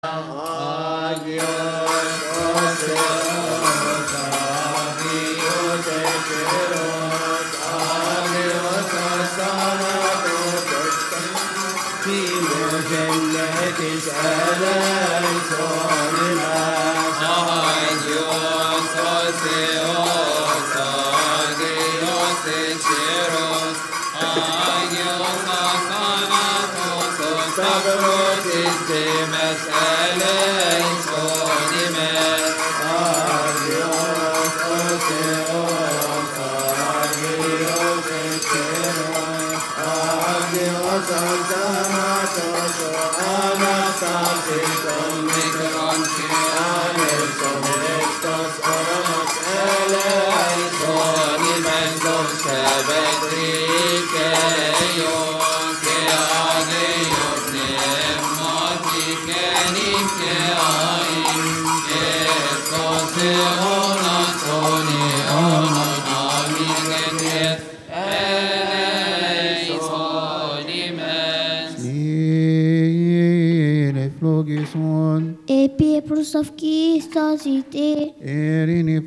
Επί προσαυκής τα ζητή. Ειρήνη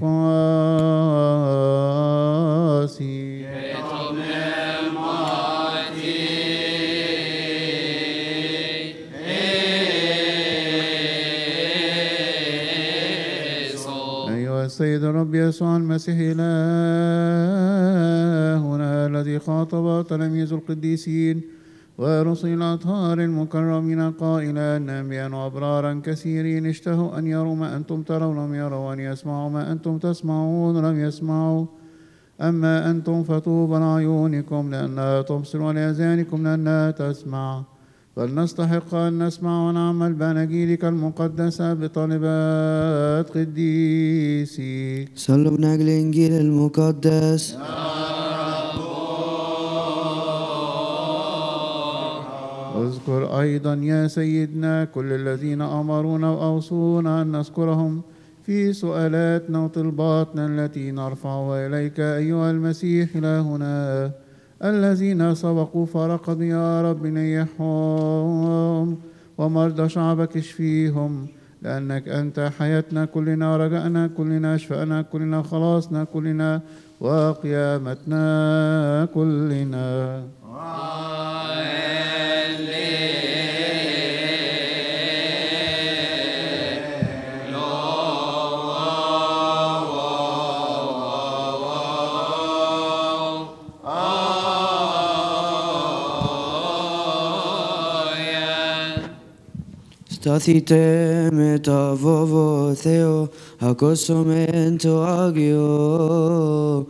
πάση. أيها السيد الرب يسوع المسيح إلهنا الذي خاطب تلاميذ القديسين ورسل الأطهار المكرمين قائلا أنبياء وأبرارا كثيرين اشتهوا أن يروا ما أنتم ترون لم يروا وأن يسمعوا ما أنتم تسمعون لم يسمعوا أما أنتم فطوبى لعيونكم لأنها تبصر ولآذانكم لأنها تسمع فلنستحق أن نسمع ونعمل بأناجيلك المقدسة بطالبات قديسيك. صلوا من أجل الإنجيل المقدس. اذكر أيضا يا سيدنا كل الذين أمرونا وأوصونا أن نذكرهم في سؤالاتنا وطلباتنا التي نرفعها إليك أيها المسيح إلهنا. الذين سبقوا فرقد يا رب نيحهم ومرضى شعبك اشفيهم لأنك أنت حياتنا كلنا رجائنا كلنا شفاءنا كلنا خلاصنا كلنا وقيامتنا كلنا. Σταθείτε με τα βόβο Θεό, ακούσομεν το Άγιο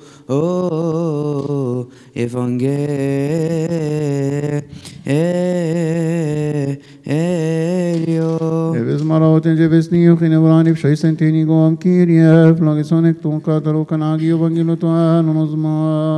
Ευαγγέλιο. Evismaraut in Jevisni och inevrani v šajsentini govam Kyrie, flagisonek ton katarokan Agio Evangelo to anonozma.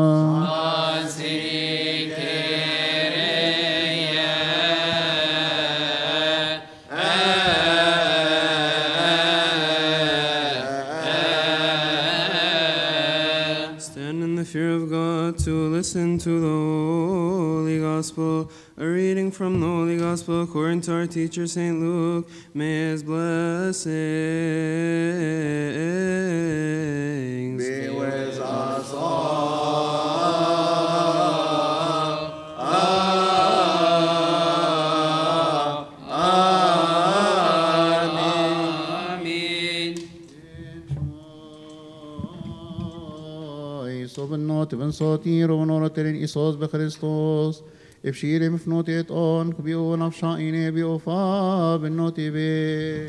Listen to the Holy Gospel, a reading from the Holy Gospel according to our teacher St. Luke. May his blessings be with us all. Tven satir och norateren Isos be Christos. Efshire mfnot et on kbio nafshaine bio fa benoti be.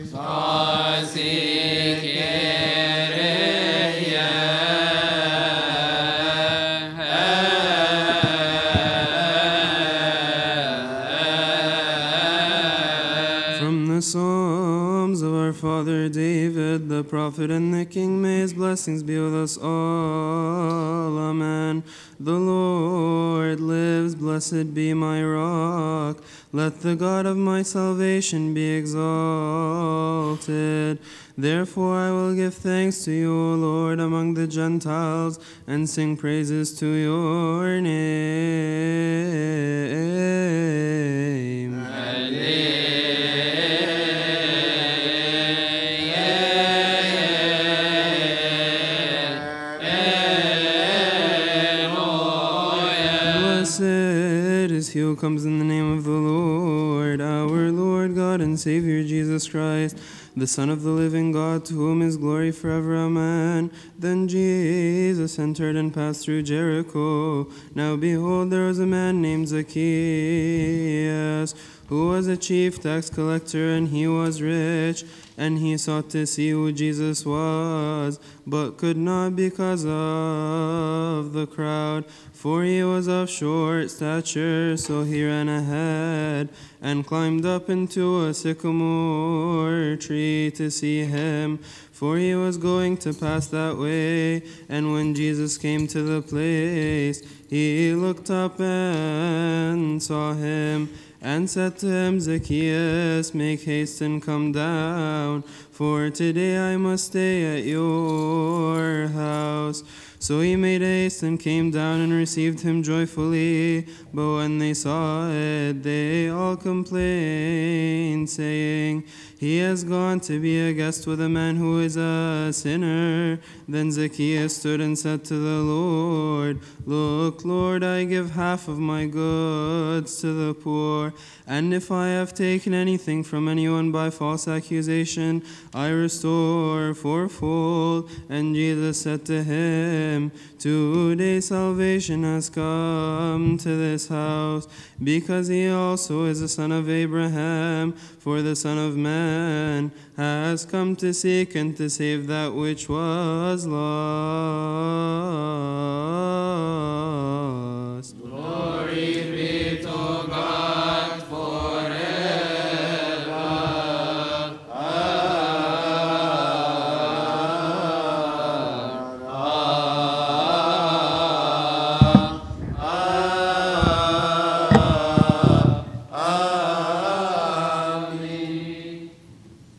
From the Psalms of our father David, the prophet and the king, may his blessings be with us all. Amen. The Lord lives, blessed be my rock. Let the God of my salvation be exalted. Therefore I will give thanks to you, O Lord, among the Gentiles, and sing praises to your name. Alleluia. who comes in the name of the Lord, our Lord God and Savior Jesus Christ, the Son of the living God, to whom is glory forever. Amen. Then Jesus entered and passed through Jericho. Now behold, there was a man named Zacchaeus, who was a chief tax collector, and he was rich. And he sought to see who Jesus was, but could not because of the crowd, for he was of short stature. So he ran ahead and climbed up into a sycamore tree to see him, for he was going to pass that way. And when Jesus came to the place, he looked up and saw him, and said to him, Zacchaeus, make haste and come down, for today I must stay at your house. So he made haste and came down and received him joyfully. But when they saw it, they all complained, saying, he has gone to be a guest with a man who is a sinner. Then Zacchaeus stood and said to the Lord, look, Lord, I give half of my goods to the poor, and if I have taken anything from anyone by false accusation, I restore fourfold. And Jesus said to him, today salvation has come to this house, because he also is a son of Abraham. For the Son of Man has come to seek and to save that which was lost. Glory